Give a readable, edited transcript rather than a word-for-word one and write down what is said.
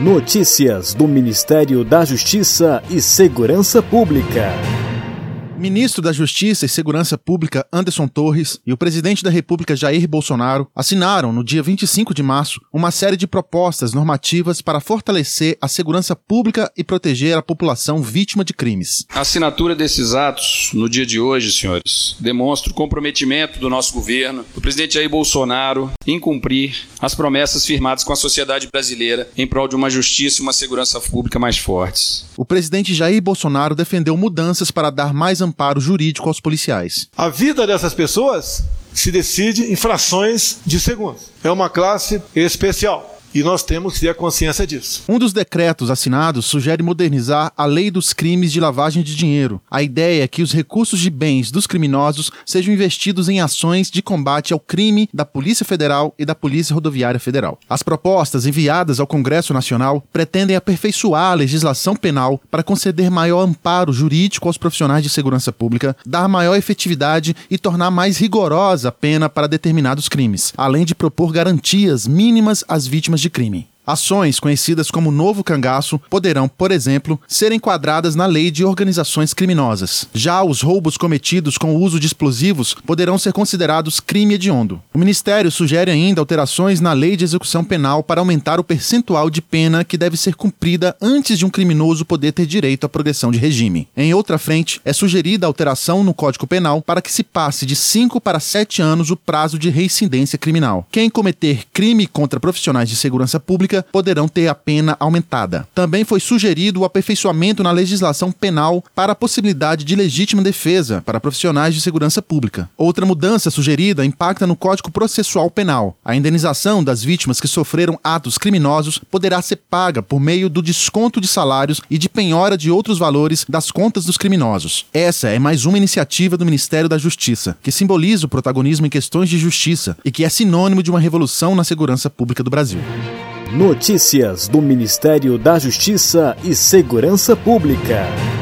Notícias do Ministério da Justiça e Segurança Pública. Ministro da Justiça e Segurança Pública Anderson Torres e o presidente da República Jair Bolsonaro assinaram, no dia 25 de março, uma série de propostas normativas para fortalecer a segurança pública e proteger a população vítima de crimes. A assinatura desses atos, no dia de hoje, senhores, demonstra o comprometimento do nosso governo, do presidente Jair Bolsonaro, em cumprir as promessas firmadas com a sociedade brasileira em prol de uma justiça e uma segurança pública mais fortes. O presidente Jair Bolsonaro defendeu mudanças para dar mais amparo jurídico aos policiais. A vida dessas pessoas se decide em frações de segundos. É uma classe especial. E nós temos que ter a consciência disso. Um dos decretos assinados sugere modernizar a lei dos crimes de lavagem de dinheiro. A ideia é que os recursos de bens dos criminosos sejam investidos em ações de combate ao crime da Polícia Federal e da Polícia Rodoviária Federal. As propostas enviadas ao Congresso Nacional pretendem aperfeiçoar a legislação penal para conceder maior amparo jurídico aos profissionais de segurança pública, dar maior efetividade e tornar mais rigorosa a pena para determinados crimes, além de propor garantias mínimas às vítimas de crime. Ações conhecidas como novo cangaço poderão, por exemplo, ser enquadradas na lei de organizações criminosas. Já os roubos cometidos com o uso de explosivos poderão ser considerados crime hediondo. O Ministério sugere ainda alterações na lei de execução penal para aumentar o percentual de pena que deve ser cumprida antes de um criminoso poder ter direito à progressão de regime. Em outra frente, é sugerida alteração no Código Penal para que se passe de 5 para 7 anos o prazo de reincidência criminal. Quem cometer crime contra profissionais de segurança pública poderão ter a pena aumentada. Também foi sugerido o aperfeiçoamento na legislação penal para a possibilidade de legítima defesa para profissionais de segurança pública. Outra mudança sugerida impacta no Código Processual Penal. A indenização das vítimas que sofreram atos criminosos poderá ser paga por meio do desconto de salários e de penhora de outros valores das contas dos criminosos. Essa é mais uma iniciativa do Ministério da Justiça, que simboliza o protagonismo em questões de justiça e que é sinônimo de uma revolução na segurança pública do Brasil. Notícias do Ministério da Justiça e Segurança Pública.